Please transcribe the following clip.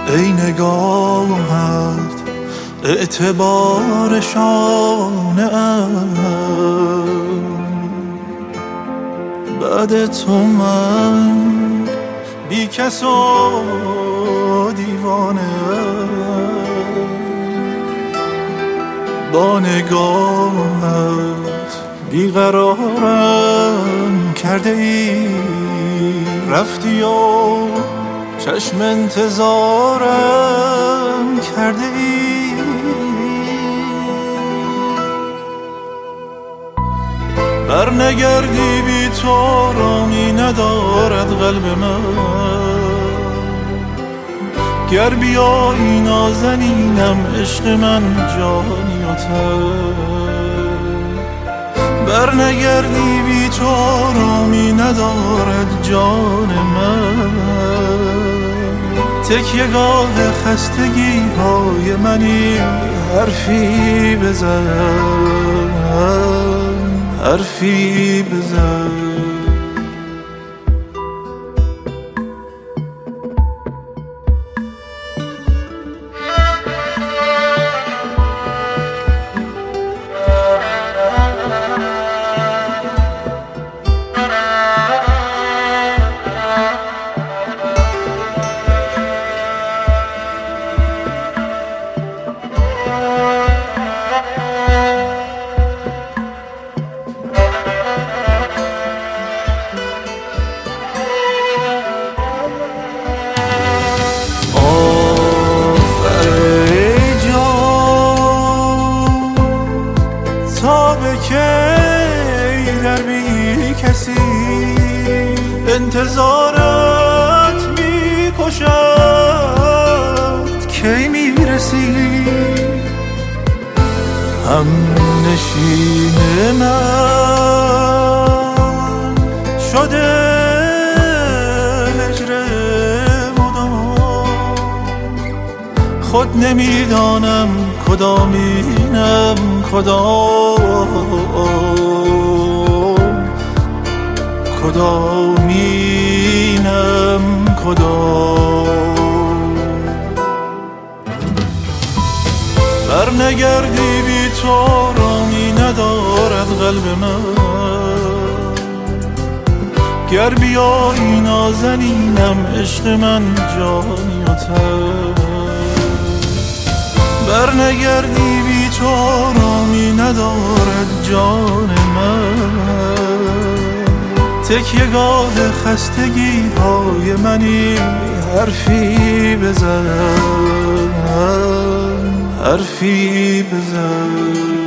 ای نگاهت اعتبار شانه ام، بعد تو من بی کس و دیوانه ام. با نگاهت بیقرارم کرده ای، رفتی و چشم انتظارم کرده ای. برنگردی بی تو رامی ندارد قلب من، گر بیایی نازنینم عشق من جانی و تن. برنگردی بی تو رامی ندارد جان من، تکیه‌گاه خستگی های منی. حرفی بزن، حرفی بزن. کی در بی کسی انتظارت می کشد، کی می رسی هم نشین من شده هجر مدام. خود نمیدانم کدامینم کدامینم برنگردی بی تو رامی ندارد قلب من، گر بیایی نازنینم عشق من جانی و تن. برنگردی بی تو رامی ندارد جان من، تکیه‌گاه خستگی های منی. حرفی بزن، حرفی بزن.